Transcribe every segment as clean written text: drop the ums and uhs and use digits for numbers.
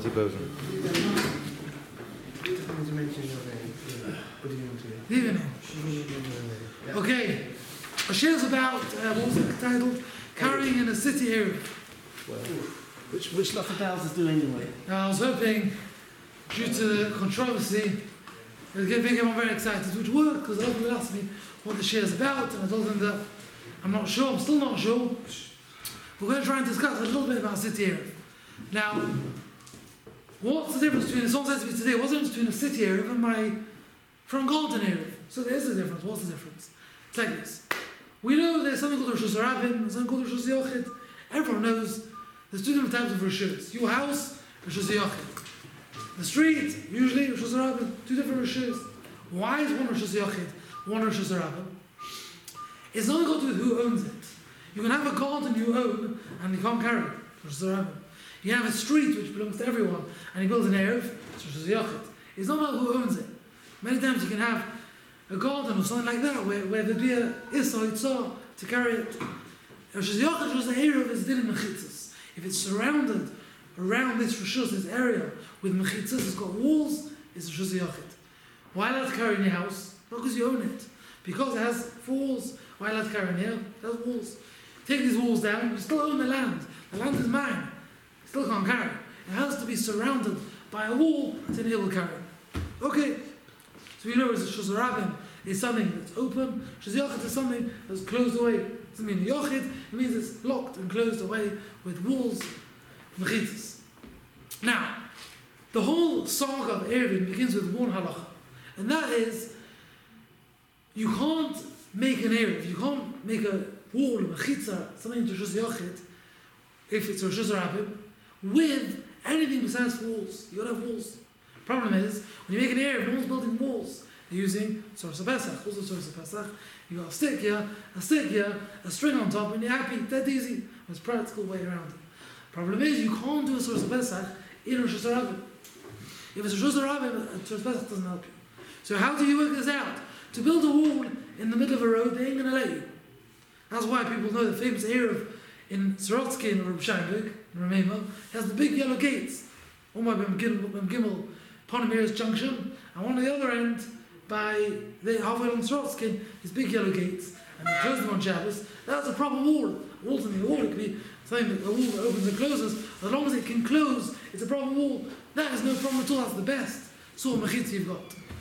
Bozen. Okay, a share is about, what was it titled? Carrying in a city area. Well, which lots of houses do anyway. Now, I was hoping, due to the controversy, it became very excited, which worked, because everyone asked me what the share is about, and I told them that I'm not sure, I'm still not sure. We're going to try and discuss a little bit about city area. Now, what's the difference between, someone says to me today, what's the difference between a city area and my front garden area? So there's a difference. What's the difference? It's like this. We know there's something called Rosh Hashanah, there's something called Rosh Yochid. Everyone knows there's two different types of Roshs. Your house, Rosh Yochid. The street, usually Rosh Hashanah, two different Roshs. Why is one Rosh Yochid, one Rosh Hashanah? It's not got to do with who owns it. You can have a garden you own and you can't carry it. Rosh Hashanah. You can have a street which belongs to everyone and you build an Erev. It's Rosh Yochid. It's not about who owns it. Many times you can have a garden or something like that where there'd be a Issa or Itzah to carry it. Rosh Yochid was the Erev is din mechitzas. If it's surrounded around this Rosh, this area with mechitzas, it's got walls, it's Rosh Yochid. Why allowed to carry in your house? Not because you own it. Because it has walls. Why allowed to carry in here? It has walls. Take these walls down, you still own the land. The land is mine. You still can't carry it. It has to be surrounded by a wall to enable carrying. Okay. So you know Rosh Hashanah is something that's open. Rosh Yochid is something that's closed away. It doesn't mean Yochid, it means it's locked and closed away with walls, mechitzas. Now, the whole saga of Eruvin begins with one halacha. And that is, you can't make an Erev, you can't make a wall, a mechitza, something to Rosh Yochid, if it's Rosh Hashanah, with anything besides walls. You gotta have walls. Problem is, when you make an Erev, no one's building walls. They're using Tzoros HaPesach. What's the Tzoros HaPesach? You got a stick here, a string on top, and you're happy, dead easy. It's a practical way around it. Problem is, you can't do a Tzoros HaPesach in Rosh Hashanah. If it's Rosh Hashanah, a Tzoros HaPesach doesn't help you. So how do you work this out? To build a wall in the middle of a road, they ain't going to let you. That's why people know the famous Erev in Sorotsky or Reb in Romania, has the big yellow gates. One by Gimel, Ponemir's Junction, and one at the other end, by the halfway along Sorotsky, these big yellow gates, and they close them on Shabbos. That's a proper wall. A wall's a wall. It could be something that a wall that opens and closes. As long as it can close, it's a proper wall. That is no problem at all. That's the best sort of mechitza you've got.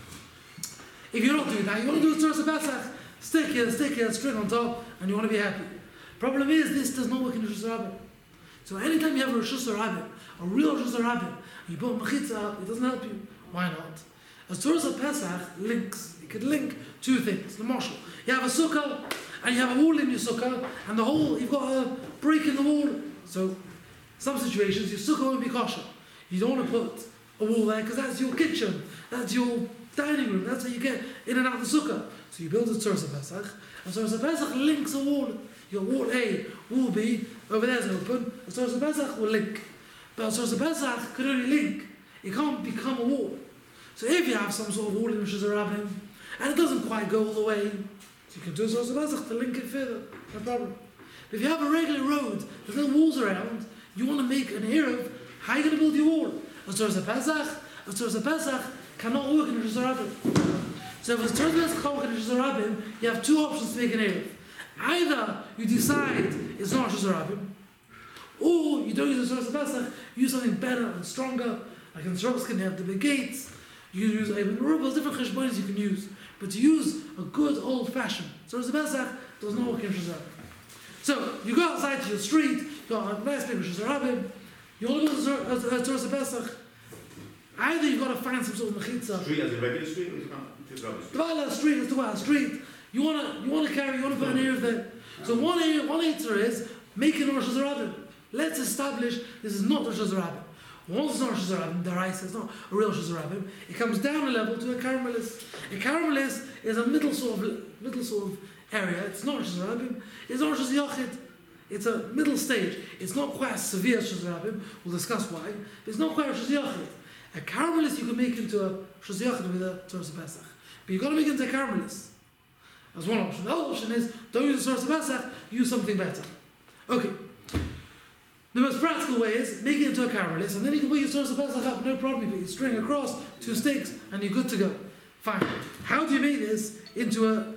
If you're not doing that, you want to do a Tzoros HaPesach, stick here, string on top, and you want to be happy. Problem is, this does not work in Rosh Hashanah. So anytime you have a Rosh Hashanah, a real Rosh Hashanah, and you put a mechitza, it doesn't help you. Why not? A Tzoros HaPesach links, it could link two things. The marshal. You have a sukkah, and you have a wall in your sukkah, and the whole, you've got a break in the wall. So, some situations, your sukkah won't be kosher. You don't want to put a wall there, because that's your kitchen, that's your dining room, that's how you get in and out of the sukkah. So you build a Tzoros HaPesach, and Tzoros HaPesach links a wall. Your wall A, wall B, over there is open, a Tzoros HaPesach will link. But a Tzoros HaPesach can only link, it can't become a wall. So if you have some sort of wall in Rosh Hashanah, and it doesn't quite go all the way, so you can do a Tzoros HaPesach to link it further, no problem. But if you have a regular road, there's no walls around, you want to make an Erev, how are you going to build your wall? A Tzoros HaPesach cannot work in Rosh Hashanah. So if it's Tzoros HaPesach can't work in Rosh Hashanah, you have two options to make an Erev. Either you decide it's not Rosh Hashanah, or you don't use a Tzoros HaPesach, use something better and stronger, like in Sorotsky, you have the big gates, you use there's different cheshbonis you can use, but to use a good old-fashioned Tzoros HaPesach does not work in Rosh Hashanah. So you go outside to your street, you got a nice big Rosh Hashanah, you want to go to a Tzoros HaPesach. Either you've got to find some sort of mechitza. Street as a regular street, or you can't Develop a street. Let's talk about a street. You want to carry. You want to put an Erev there. So one answer is making a Rosh Hashanah. Let's establish this is not Rosh Hashanah. Once it's not Rosh Hashanah, Daraisa, it's not a real Rosh Hashanah. It comes down a level to a caramelist. A caramelist is a middle sort of area. It's not Rosh Hashanah. It's not Rosh Yochid. It's a middle stage. It's not quite as severe as Rosh Hashanah. We'll discuss why. It's not quite Rosh Yochid. A caramelist you can make into a Rosh Yochid with a Tzoros HaPesach. But you've got to make it into a caramelist. That's one option. The other option is, don't use a Tzoros HaPesach, use something better. Okay. The most practical way is make it into a caramelist, and then you can put your Soros Pesach up, no problem. You put your string across, 2 sticks, and you're good to go. Fine. How do you make this into a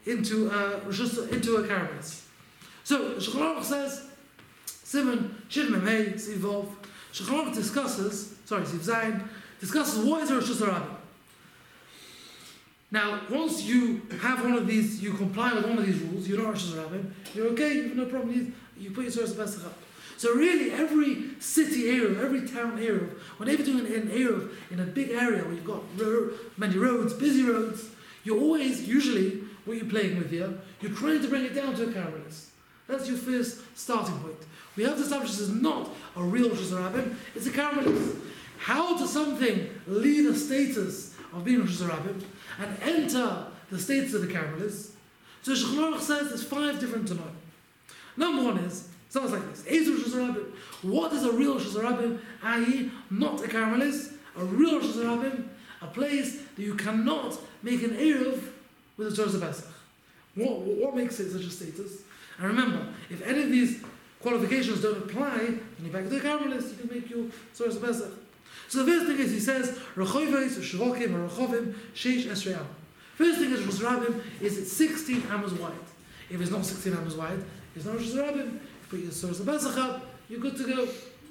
caramelist? So the Shulchan Aruch says, Simon Shin Mem Hey Siv Vov. Shulchan Aruch discusses what is a Rosh Hashanah. Now, once you have one of these, you comply with one of these rules, you're not Rosh Hashanah, you're okay, you have no problem, you put your Soros Pesach up. So really, every city Eruv, every town Eruv, whenever you're doing an Eruv in a big area where you've got many roads, busy roads, you're always, usually, what you're playing with here, you're trying to bring it down to a caramelist. That's your first starting point. We have to establish this is not a real Rosh Hashanah, it's a caramelist. How does something leave the status of being Rosh Hashanah and enter the status of the caramelist? So Shulchan Aruch says there's 5 different to know. Number 1 is, sounds like this. What is a real Rosh Hashanah? I.e., not a caramelist. A real Rosh Hashanah, a place that you cannot make an Eruv with a Soros Pesach. What makes it such a status? And remember, if any of these qualifications don't apply, then you're back to the caramelist. You can make your Soros Pesach. So the first thing is he says, Rechoivos Shvokim Rechovim Sheish Esrei Am. First thing is Rosh Hashanah is it's 16 amos wide. If it's not 16 amos wide, it's not Rosh Hashanah. Put your Soros Pesach up, you're good to go.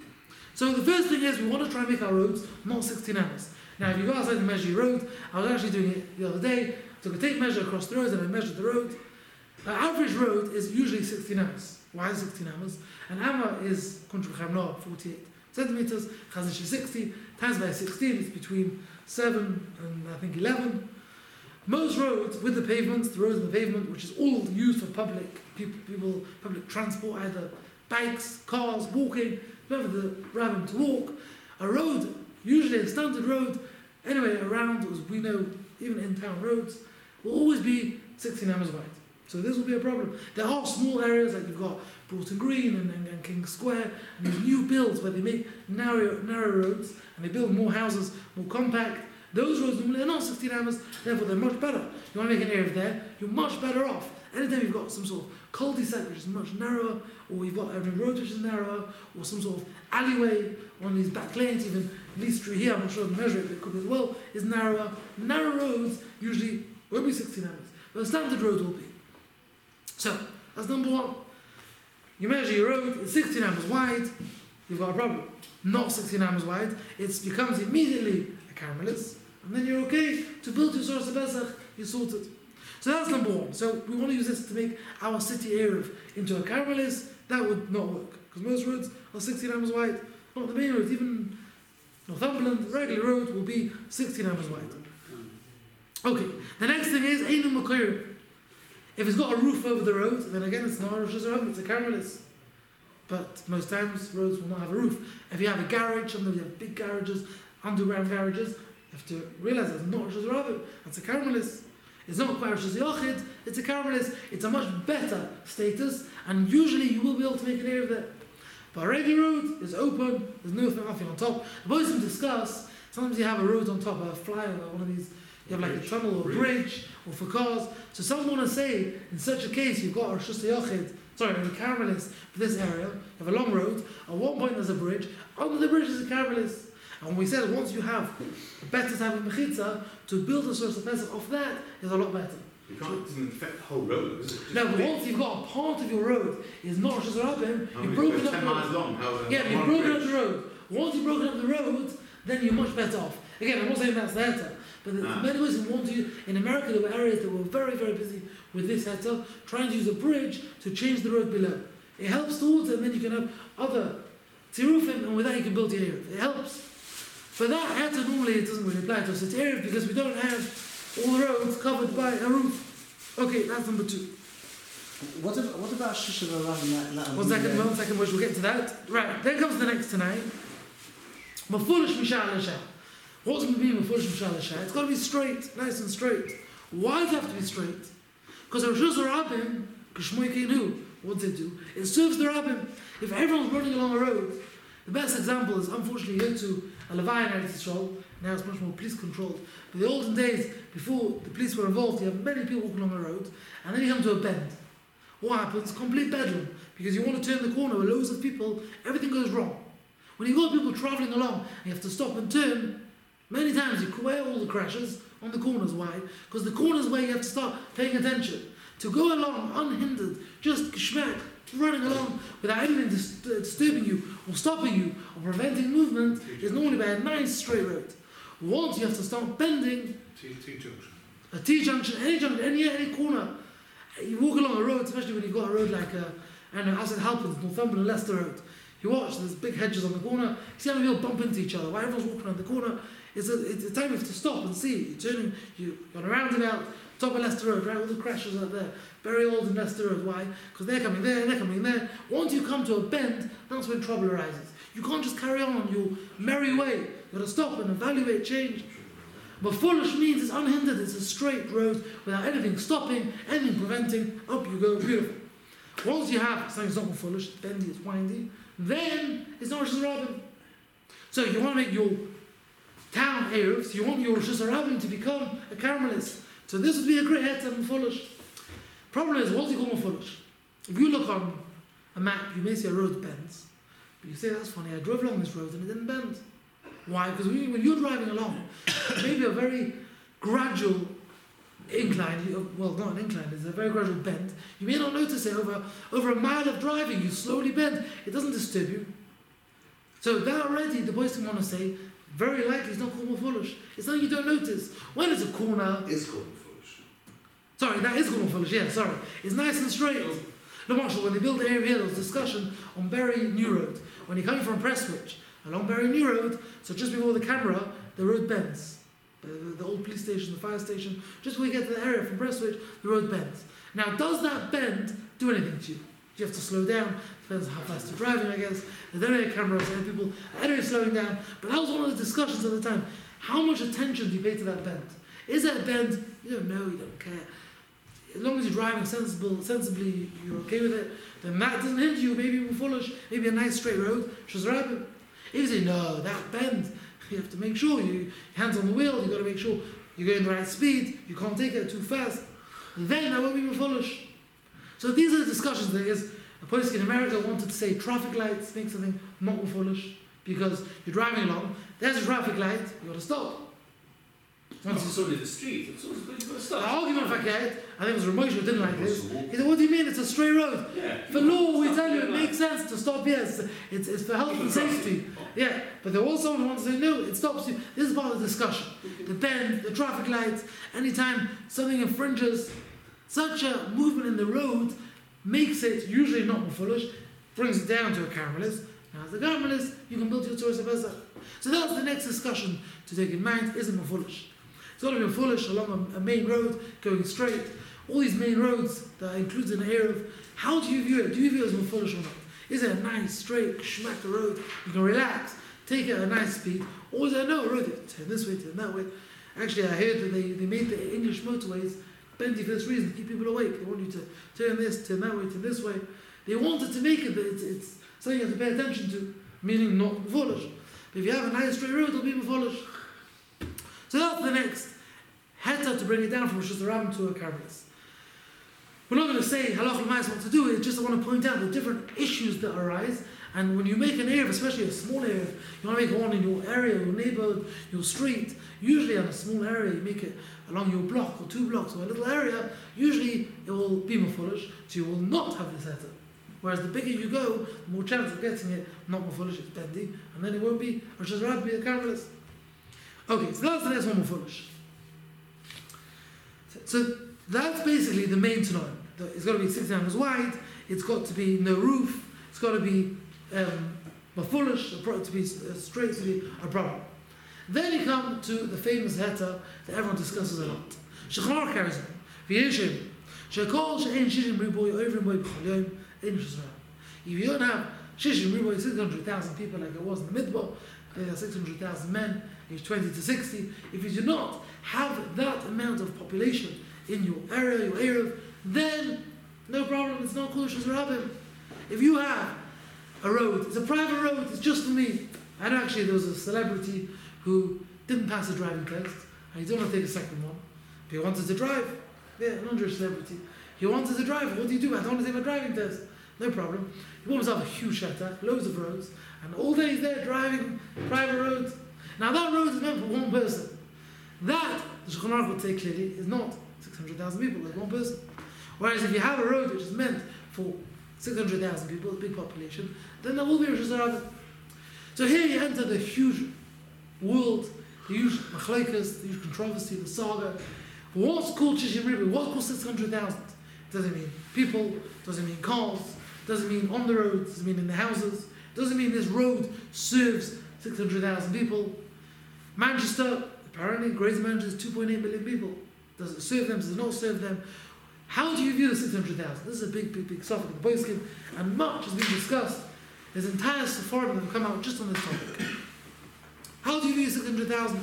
So the first thing is we want to try and make our roads not 16 amos. Now if you go outside and measure your road, I was actually doing it the other day, took a tape measure across the road and I measured the road. An average road is usually 16 amos. Why is 16 amos? An amma is 48 centimeters, Chazon Ish 60, times by 16, it's between 7 and I think 11. Most roads with the pavements, the roads and the pavement, which is all used for public transport, either bikes, cars, walking, whoever the rabbin to walk. A road, usually a standard road, anyway, around, as we know, even in town roads, will always be 16 amos wide. So this will be a problem. There are small areas like you've got Broughton Green and King Square, and these new builds where they make narrow roads and they build more houses, more compact. Those roads normally are not 16 amos, therefore they're much better. You want to make an area there, you're much better off. Anytime you've got some sort of cul-de-sac which is much narrower, or you've got a road which is narrower, or some sort of alleyway on these back lanes, even Lee Street here, I'm not sure I can measure it, but it could be as well, is narrower. Narrow roads usually won't be 16 amos, but a standard road will be. So, that's number 1. You measure your road, it's 16 amos wide, you've got a problem. Not 16 amos wide, it becomes immediately a caramelist, and then you're okay to build your Soros Pesach, you're sorted. So that's number 1. So we want to use this to make our city Eruv into a caramelist. That would not work, because most roads are 16 amos wide. Not the main roads, even Northumberland, regular road will be 16 amos wide. Okay, the next thing is Einu Mekorim. If it's got a roof over the road, then again it's not a Rosh Hashanah, it's a caramelist. But most times roads will not have a roof. If you have a garage, sometimes you have big garages, underground garages, you have to realise that's not Rosh Hashanah, that's a caramelist. It's not quite Rosh Hashanah, it's a caramelist. It's a much better status, and usually you will be able to make an area of that. But a regular road is open, there's nothing on top. The boys can discuss, sometimes you have a road on top, a flyover, one of these. You have like a tunnel or a bridge, or for cars. So some want to say, in such a case, you've got a caramelist for this area, you have a long road, at one point there's a bridge, under the bridge is a caramelist. And we said once you have a better type of mechitza, to build a Soros Pesach off that is a lot better. You can't, it doesn't affect the whole road, does it? No, but once you've got a part of your road is not Rosh Hashanah, you've broken up the road. You've broken up the road. Once you've broken up the road, then you're much better off. Again, I'm not saying that's the heter, but many ways we want to. In America, there were areas that were very, very busy with this heter, trying to use a bridge to change the road below. It helps towards it, and then you can have other tirufim, and with that you can build your area. It helps. But that heter normally it doesn't really apply to us. It's area because we don't have all the roads covered by a roof. Okay, that's number 2. What about Shisha around? One second, we'll get to that. Right, then comes the next tonight. Mafulish Mishal Hashem. What's going to be Mafulish Mishal Hashem? It's got to be straight, nice and straight. Why does it have to be straight? Because the Rosh Hashanah, Kishmoy Keinu, what does it do? It serves the Rabbim. If everyone's running along a road, the best example is, unfortunately, you go to a Levi in Eretz Yisrael, now it's much more police controlled. But the olden days, before the police were involved, you have many people walking along the road, and then you come to a bend. what happens? Complete bedlam. Because you want to turn the corner with loads of people, everything goes wrong. When you've got people travelling along, and you have to stop and turn, many times you wear all the crashes on the corners. Why? Because the corners where you have to start paying attention. To go along unhindered, just schmack, running along without anything disturbing you or stopping you or preventing movement is normally by a nice straight road. Once you have to start bending, T-junction. a T-junction, any corner, you walk along a road, especially when you've got a road like Asset Halpins, Northumberland, Leicester Road. You watch, there's big hedges on the corner, you see how people bump into each other. While everyone's walking around the corner, it's a time you have to stop and see. You're turning, you're on a roundabout, top of Leicester Road, right? All the crashes out there. Very old in Leicester Road. Why? Because they're coming there, they're coming there. Once you come to a bend, that's when trouble arises. You can't just carry on your merry way. You've got to stop and evaluate change. But foolish means it's unhindered, it's a straight road without anything stopping, anything preventing. Up you go, beautiful. Once you have something that's not foolish, it's bendy, it's windy, then it's not Rosh Hashanah. So you want to make your town Erev, you want your Rosh Hashanah to become a Carmelist. So this would be a great head to foolish. Problem is, what do you call foolish? If you look on a map, you may see a road bends. But you say, that's funny, I drove along this road and it didn't bend. Why? Because when you're driving along, maybe a very gradual incline, well, not an incline, it's a very gradual bend. You may not notice it over a mile of driving, you slowly bend, it doesn't disturb you. So that already, the boys want to say, very likely it's not called foolish. It's something you don't notice. When it's a corner... It's called foolish. Sorry, that is called foolish, yeah, sorry. It's nice and straight. No, Marshall, when they built the area here, there was discussion on Bury New Road. When you're coming from Prestwich, along Bury New Road, so just before the camera, the road bends. The old police station, the fire station, just before you get to the area from Prestwich, the road bends. Now, does that bend do anything to you? Do you have to slow down? Depends on how fast you're driving, I guess. There's only cameras and people anyway slowing down. But that was one of the discussions at the time. How much attention do you pay to that bend? Is that a bend? You don't know, you don't care. As long as you're driving sensibly, you're okay with it, then that doesn't hinder you. Maybe you're foolish, maybe a nice straight road, Shazarabim. If you say, no, that bend, you have to make sure, your hands on the wheel, you've got to make sure you're going the right speed, you can't take it too fast, then that won't be foolish. So these are the discussions. There is a place in America wanted to say traffic lights make something not foolish, because you're driving along, there's a traffic light, you've got to stop. Once it's only the street, it's always got to stop. The argument if I cared, I think it was Ramosha who didn't like this. He said, what do you mean it's a straight road? Yeah. For law, we tell you it makes sense to stop, yes. It's for health and safety. Yeah, but there was someone who wants to say, no, it stops you. This is part of the discussion. The bend, the traffic lights, anytime something infringes, such a movement in the road makes it usually not foolish, brings it down to a Carmelist. Now, as a Carmelist, you can build your Torah Sabbath. So that's the next discussion to take in mind. Is it foolish? It's got to be foolish along a main road, going straight. All these main roads that are included in the area of, how do you view it? Do you view it as foolish or not? Is it a nice, straight, schmack the road? You can relax, take it at a nice speed. Or is it no road? Turn this way, turn that way. Actually, I heard that they made the English motorways bendy for this reason, to keep people awake. They want you to turn this, turn that way, turn this way. They wanted to make it that it's something you have to pay attention to, meaning not foolish. But if you have a nice straight road, it'll be foolish. So that's the next heta to bring it down from Rosh Hashanah to a Carmelist. We're not going to say halachah l'mais what to do. It's just I want to point out the different issues that arise. And when you make an erev, especially a small erev, you want to make one in your area, your neighborhood, your street. Usually on a small area, you make it along your block or 2 blocks or a little area. Usually it will be more foolish, so you will not have this heta. Whereas the bigger you go, the more chance of getting it not more foolish, it's bendy, and then it won't be Rosh Hashanah, be a Carmelist. Okay, so that's the next one more foolish. So that's basically the main tanoim. It's got to be 6 meters wide, it's got to be no roof, it's got to be foolish, to be straight, to be a problem. Then you come to the famous heta that everyone discusses a lot. Shechar carries on. V'yeshim. Shekol she'en shishim riboy ovrim boy b'chol yom ein Rosh Hashanah. If you don't have shishim riboy, 600,000 people like it was in the Midbar, there are 600,000 men, age 20 to 60. If you do not have that amount of population in your area, your area, then no problem, it's not called Rosh Hashanah. If you have a road, it's a private road, it's just for me. And actually there was a celebrity who didn't pass a driving test, and he didn't want to take a second one, but he wanted to drive. Yeah, an under celebrity. He wanted to drive. What do you do? I don't want to take my driving test. No problem. He bought himself a huge shelter, loads of roads, and all day he's there driving private roads. Now that road is meant for one person. That, the Shulchan Aruch would say clearly, is not 600,000 people, like one person. Whereas if you have a road which is meant for 600,000 people, a big population, then there will be Rosh Hashanah. So here you enter the huge world, the huge machlokes, the huge controversy, the saga. What's called Shishim Ribu? What's called 600,000? Does it mean people? Does it mean cars? Does it mean on the road? Does it mean in the houses? Does it mean this road serves 600,000 people? Manchester, apparently, Greater Manchester is 2.8 million people. Does it serve them? Does it not serve them? How do you view the 600,000? This is a big subject in the Poskim, and much has been discussed. There's entire Sephardim that have come out just on this topic. How do you view 600,000?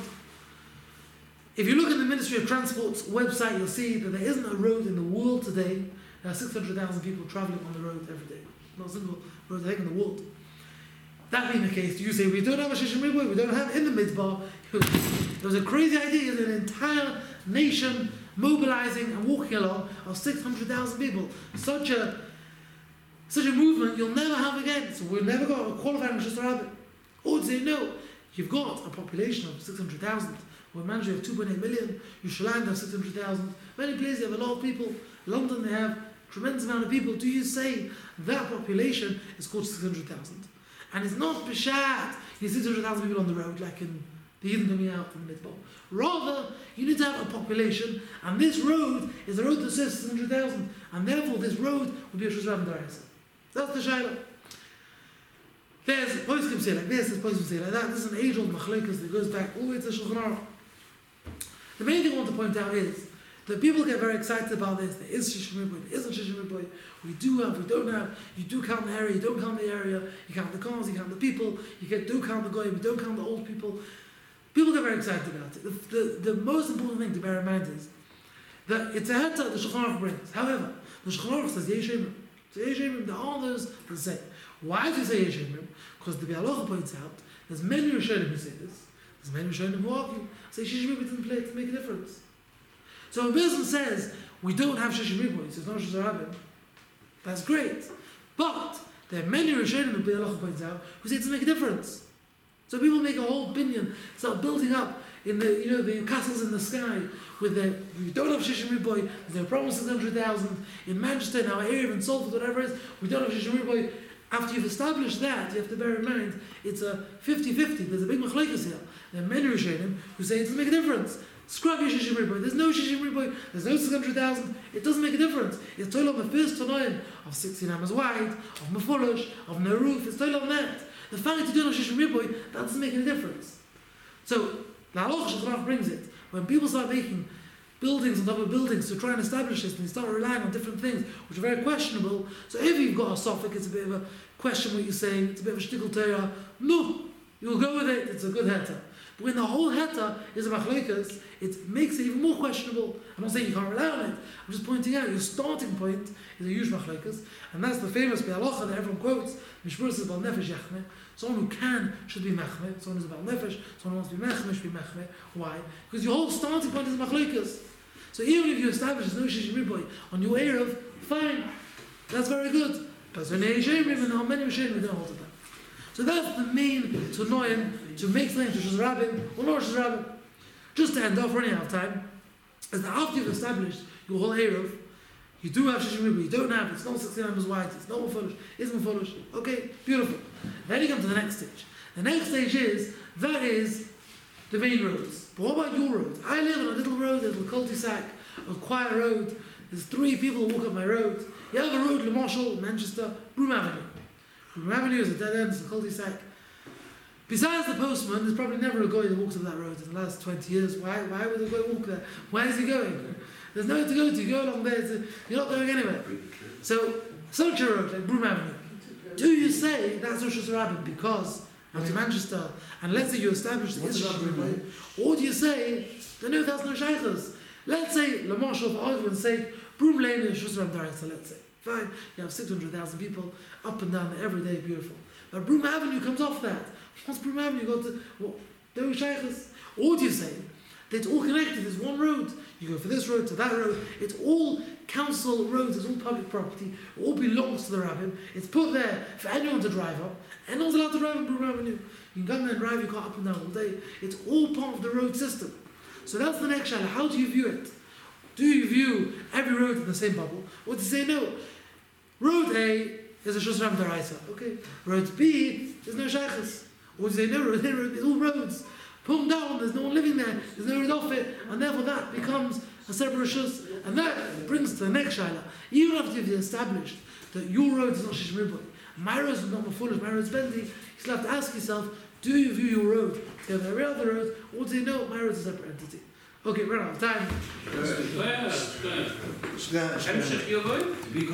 If you look at the Ministry of Transport's website, you'll see that there isn't a road in the world today. There are 600,000 people travelling on the road every day. Not a single road, I think, in the world. That being the case, you say we don't have a Shishim Riboy, we don't have in the Midbar. There was a crazy idea that an entire nation mobilizing and walking along of 600,000 people. Such a movement you'll never have again. So we've never got a qualifying Rosh Hashanah. Or to say no, you've got a population of 600,000. We're managing to have 2.8 million. Yerushalayim have 600,000. Many places have a lot of people. London they have a tremendous amount of people. Do you say that population is called 600,000? And it's not Bishat, you see 600,000 people on the road like in the Eden coming out from the Midbar. Rather, you need to have a population, and this road is a road that serves 600,000, and therefore this road will be a Shus Rabban Daraisa. That's the Shaila. There's Poskim say like this, there's Poskim say like that. This is an age-old machlokes that goes back all the way to Shulchan Aruch. The main thing I want to point out is that people get very excited about this. There is Shishim Riboy, there isn't Shishim Riboy. We do have, we don't have. You do count the area, you don't count the area. You count the cars, you count the people. You do count the goyim, you don't count the old people. People get very excited about it. The most important thing to bear in mind is that it's a heta the Shulchan Aruch brings. However, the Shulchan Aruch says Yesh Emrim. So Yesh Emrim, there are those that say. Why do you say Yesh Emrim? Because the Bialocha points out there's many Rishonim who say this. There's many Rishonim who argue. Say Shishim Riboy doesn't play to make a difference. So when a person says we don't have Shishim Riboy, it's not Rosh Hashanah, that's great. But there are many Rishonim that Bialocha points out who say it doesn't make a difference. So people make a whole opinion, start building up in the the castles in the sky with we don't have Shishim Riboy, there's no problem with 600,000 in Manchester, in our area, in Salford, whatever it is, we don't have Shishim Riboy. After you've established that, you have to bear in mind it's a 50-50. There's a big machlokes here. There are many Rishonim who say it doesn't make a difference. Scrap your Shishim Riboy. There's no Shishim Riboy. There's no 600,000. It doesn't make a difference. It's told on the first Tanoim of 16 amas wide, of Mefolosh, of no roof. It's told on that. The fact that you don't have Shishim Riboy, that doesn't make any difference. So the Halacha Shulchan Aruch brings it. When people start making buildings on top of buildings to try and establish this, and you start relying on different things which are very questionable. So if you've got a suffix, it's a bit of a question what you're saying, it's a bit of a shtickle Torah. No, you'll go with it, it's a good heta. But when the whole heta is a machlokes, it makes it even more questionable. I'm not saying you can't rely on it, I'm just pointing out your starting point is a huge machlokes, and that's the famous Bialocha that everyone quotes, Mishmur says about nefesh yachmeh. Someone who can should be mechmeh, someone who's about nefesh, someone who wants to be mechmeh should be mechmeh. Why? Because your whole starting point is machlokes. So even if you establish no Shishim Riboy on your Erev, fine, that's very good. But when Yesh Emrim and how many Rishonim don't hold to that. So that's the main Tanoim to make something to Rosh Hashanah or not Rosh Hashanah. Just to end off, running out of time, is that after you've established your whole Erev, you do have Shishim Riboy, you don't have, it's not 16 amas wide, it's not Mefolosh, it's Mefolosh. Okay, beautiful. Then you come to the next stage. The next stage is the main roads. But what about your road? I live on a little road, a little cul-de-sac, a quiet road. There's 3 people who walk up my road. You have a road, Le Marshall, Manchester, Broome Avenue. Broome Avenue is a dead end, it's a cul-de-sac. Besides the postman, there's probably never a guy that walks up that road in the last 20 years. Why would a guy walk there? Where is he going? There's nowhere to go to. You go along there, you're not going anywhere. So, such a road, like Broome Avenue. Do you say that's Rosh Hashanah because I'm in Manchester, and let's say you establish the Road, or do you say that's no shaykhs? Let's say Le Marshall, for argument's sake, Broome Lane is Shus Rabban Daraisa, let's say. Fine, you have 600,000 people up and down there every day, beautiful. But Broome Avenue comes off that. Once Broome Avenue go to, no shaykhs. Or do you say It's all connected. There's one road. You go from this road to that road. It's all council roads. It's all public property. It all belongs to the rabbin. It's put there for anyone to drive up. Anyone's allowed to drive on Broome Avenue. You can come there and drive your car up and down all day. It's all part of the road system. So that's the next shaila. How do you view it? Do you view every road in the same bubble? Or do you say no? Road A is a Shus Ram Daraisa. Okay. Road B is no shaykhs. Or do you say no? Road A is all roads. Put them down. There's no one living there. There's no road off it, and therefore that becomes a separate Shus. And that brings to the next shaila. Even after you've established that your road is not Shish Riboy, my road is not Mafulish, my road is Bendy, you still have to ask yourself, do you view your road together with every other road, or do you know my road is a separate entity? Okay, we're out of time. המשך יבוא.